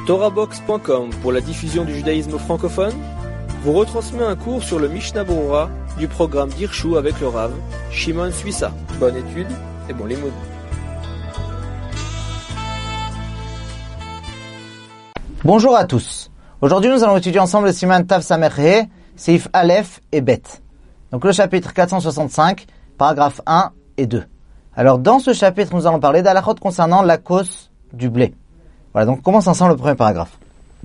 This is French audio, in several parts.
TorahBox.com pour la diffusion du judaïsme francophone vous retransmet un cours sur le Mishnah Berurah du programme d'Irshu avec le Rav Shimon Suissa. Bonne étude et bon limoud. Bonjour à tous. Aujourd'hui, nous allons étudier ensemble le Siman Tav Samer He, Seif Aleph et Bet. Donc le chapitre 465, paragraphes 1 et 2. Alors dans ce chapitre, nous allons parler d'halachot concernant la cause du blé. Voilà, donc on commence ensemble le premier paragraphe.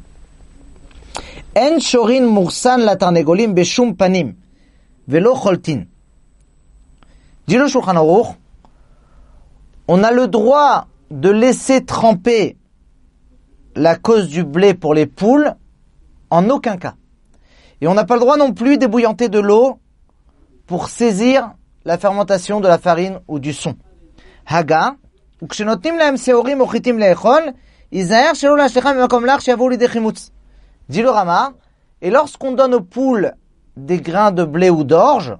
En shorin mursan la tarnegolim beshum panim velo choltin. Dit le Shulchan Aruch, on a le droit de laisser tremper la cause du blé pour les poules en aucun cas. Et on n'a pas le droit non plus d'ébouillanter de l'eau pour saisir la fermentation de la farine ou du son. Haga, ukshenotnim lahem seorim ochitim leechol, izaher shelo lashlechem b'makom lach shavou lidei chimutz. Dit le Rama, et lorsqu'on donne aux poules des grains de blé ou d'orge,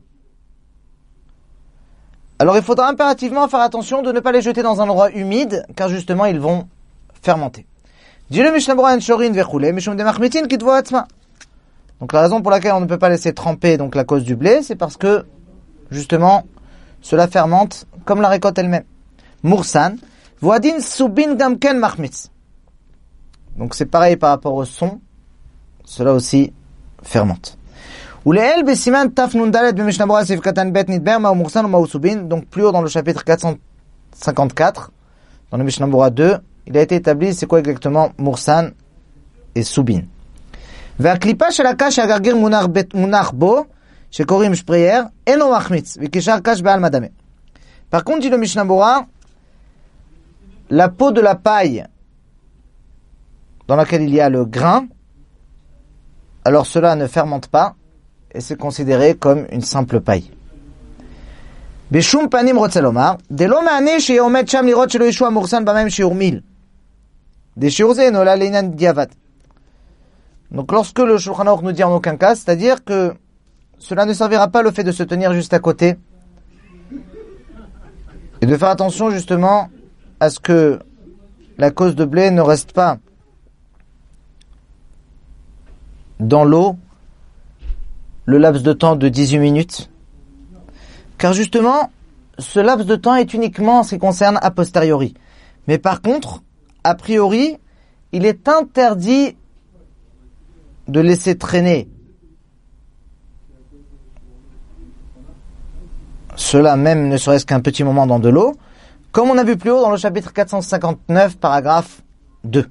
alors il faudra impérativement faire attention de ne pas les jeter dans un endroit humide, car justement ils vont fermenter. Dit le Mishnah Berurah en shorin vechule, mishum de machmitin kitvo atzma. Donc la raison pour laquelle on ne peut pas laisser tremper donc la cause du blé, c'est parce que justement cela fermente comme la récolte elle-même. Mursan, voadin subin gamken machmitz. Donc c'est pareil par rapport au son, cela aussi fermente. Uleel besiman taf nun dalet be Mishnah Berurah seif katan bet nidber ma mursan ou ma subin. Donc plus haut dans le chapitre 454, dans le Mishnah Berurah 2, il a été établi c'est quoi exactement mursan et subin. והקליפה של הקש שהגרגיר מונח בו, שקוראים שפרייר, אינו מחמיץ, וקישר קש בעל מדמה. Par contre, dit le Mishnah Berurah, la peau de la paille dans laquelle il y a le grain, alors cela ne fermente pas, et c'est considéré comme une simple paille. בשום פנים רוצה לומר, דלא מענה שעומד שם לראות שלא ישוע מורסן במים שיעור מיל. דשיעור זה אינו עולה לעניין דיעבד. Donc lorsque le Shulchan Aruch nous dit en aucun cas, c'est-à-dire que cela ne servira pas le fait de se tenir juste à côté et de faire attention justement à ce que la cause de blé ne reste pas dans l'eau le laps de temps de 18 minutes. Car justement, ce laps de temps est uniquement en ce qui concerne a posteriori. Mais par contre, a priori, il est interdit de laisser traîner cela même ne serait-ce qu'un petit moment dans de l'eau, comme on a vu plus haut dans le chapitre 459, paragraphe 2.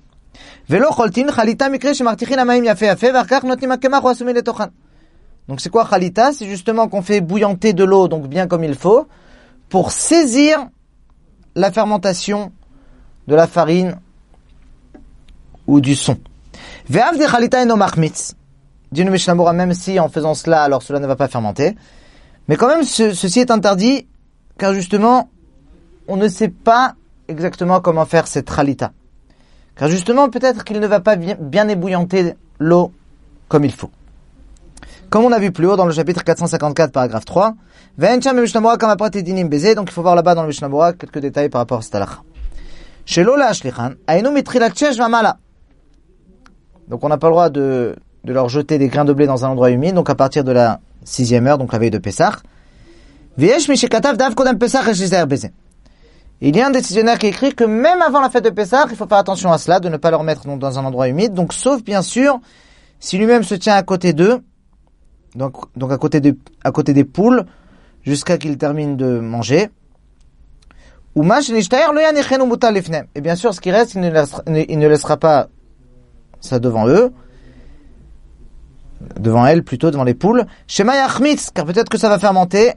Donc c'est quoi chalita? C'est justement qu'on fait bouillanter de l'eau, donc bien comme il faut, pour saisir la fermentation de la farine ou du son. Ve'av de chalita eno machmitz. Dit le Mishnah Berurah, même si en faisant cela, alors cela ne va pas fermenter. Mais quand même, ceci est interdit, car justement, on ne sait pas exactement comment faire cette chalita. Car justement, peut-être qu'il ne va pas bien ébouillanter l'eau comme il faut. Comme on a vu plus haut dans le chapitre 454, paragraphe 3, Ve'encham le Mishnah Berurah kama prat dinim beze, donc il faut voir là-bas dans le Mishnah Berurah quelques détails par rapport à cette halakha. Shelo la'ashlichan, aynu mitrilat shesh v'mala. Donc on n'a pas le droit de leur jeter des grains de blé dans un endroit humide, donc à partir de la 6e heure, donc la veille de Pessah. Il y a un décisionnaire qui écrit que même avant la fête de Pessah, il faut faire attention à cela, de ne pas leur mettre dans un endroit humide, donc sauf bien sûr, si lui-même se tient à côté d'eux, donc à côté des poules, jusqu'à qu'ils terminent de manger. Et bien sûr, ce qui reste, il ne laissera pas ça devant eux, devant elles plutôt, devant les poules. Shema yachmitz, car peut-être que ça va fermenter.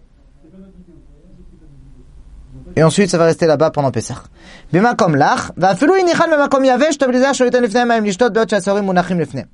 Et ensuite, ça va rester là-bas pendant Pessah. B'makom lach, va'afilu inichan b'makom yavesh, tov lizah sholitan lifnehem ma'im lishtot be'ot she'asorim munachim lifnehem.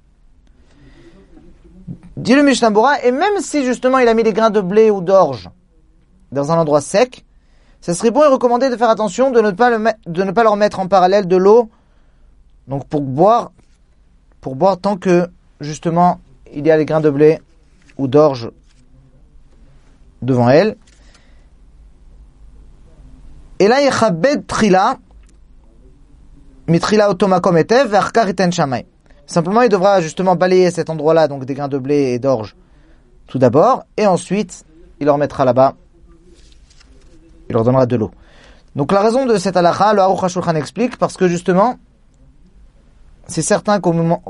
Dit le Mishnah Berurah, et même si justement il a mis les grains de blé ou d'orge dans un endroit sec, ça serait bon et recommandé de faire attention de ne pas leur mettre en parallèle de l'eau, donc pour boire tant que justement il y a les grains de blé ou d'orge devant elle. Et là, yechabed trila, Mitrila otomakom etev ve'achkar iten shamay. Simplement, il devra justement balayer cet endroit-là, donc des grains de blé et d'orge, tout d'abord, et ensuite, il leur mettra là-bas, il leur donnera de l'eau. Donc la raison de cette halakha, le Aruch HaShulchan explique, parce que justement, c'est certain qu'au moment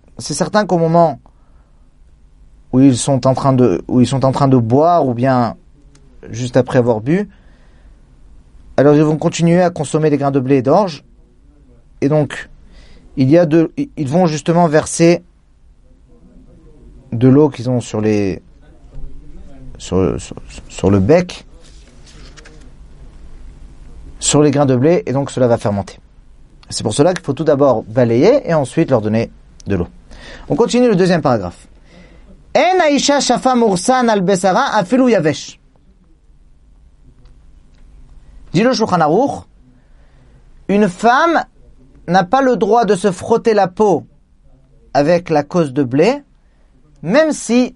où ils sont en train de boire, ou bien juste après avoir bu, alors ils vont continuer à consommer des grains de blé et d'orge, et donc, ils vont justement verser de l'eau qu'ils ont sur le bec, sur les grains de blé, et donc cela va fermenter. C'est pour cela qu'il faut tout d'abord balayer et ensuite leur donner de l'eau. On continue le deuxième paragraphe. En aisha shafa mursan al besara afilu yavesh. Dit le Shulchan Aruch, une femme n'a pas le droit de se frotter la peau avec la cause de blé, même si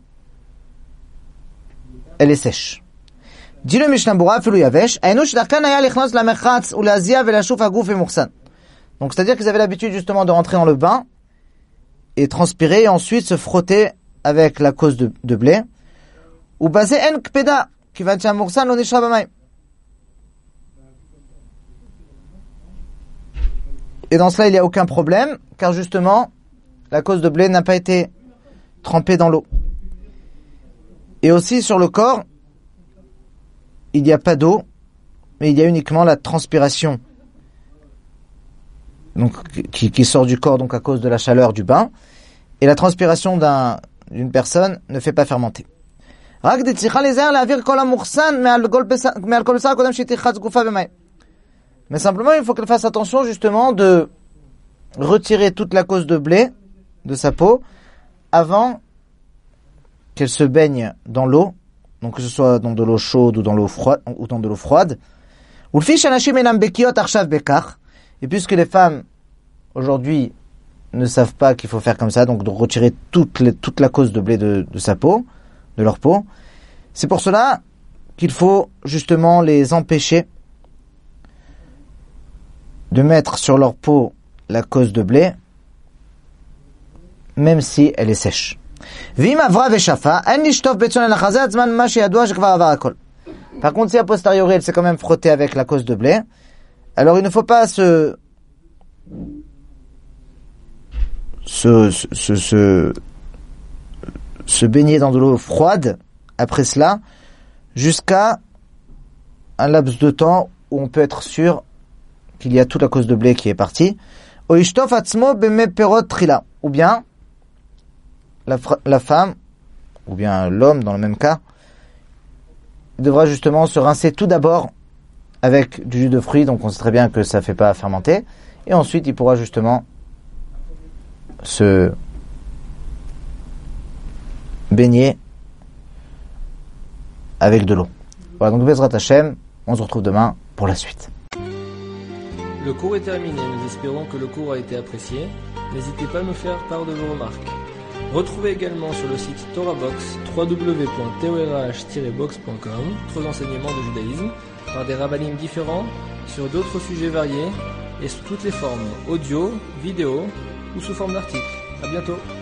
elle est sèche. Dit le Mishnah Berurah, afilu yavesh, aynush darkan haya lichnos lamechatz ulazia velashuf haguf mursan. Donc c'est-à-dire qu'ils avaient l'habitude justement de rentrer dans le bain et transpirer et ensuite se frotter avec la cause de blé. Ou basé en kpeda qui va être mursan lo nishra b'mayim. Et dans cela, il n'y a aucun problème, car justement, la cause de blé n'a pas été trempée dans l'eau. Et aussi, sur le corps, il n'y a pas d'eau, mais il y a uniquement la transpiration, donc qui sort du corps, donc à cause de la chaleur du bain. Et la transpiration d'une personne ne fait pas fermenter. Mais simplement, il faut qu'elle fasse attention justement de retirer toute la cause de blé de sa peau avant qu'elle se baigne dans l'eau, donc que ce soit dans de l'eau chaude ou dans l'eau froide. Et puisque les femmes aujourd'hui ne savent pas qu'il faut faire comme ça, donc de retirer toute la cause de blé de sa peau, de leur peau, c'est pour cela qu'il faut justement les empêcher de mettre sur leur peau la cause de blé, même si elle est sèche. Par contre, si a posteriori elle s'est quand même frottée avec la cause de blé, alors il ne faut pas se baigner dans de l'eau froide après cela, jusqu'à un laps de temps où on peut être sûr qu'il y a toute la cause de blé qui est partie. Ou bien la femme, ou bien l'homme dans le même cas, devra justement se rincer tout d'abord avec du jus de fruits, donc on sait très bien que ça ne fait pas fermenter, et ensuite il pourra justement se baigner avec de l'eau. Voilà, donc Bezrat Hashem, on se retrouve demain pour la suite. Le cours est terminé, nous espérons que le cours a été apprécié. N'hésitez pas à nous faire part de vos remarques. Retrouvez également sur le site TorahBox www.torah-box.com d'autres enseignements de judaïsme par des rabbinim différents sur d'autres sujets variés et sous toutes les formes, audio, vidéo ou sous forme d'articles. À bientôt.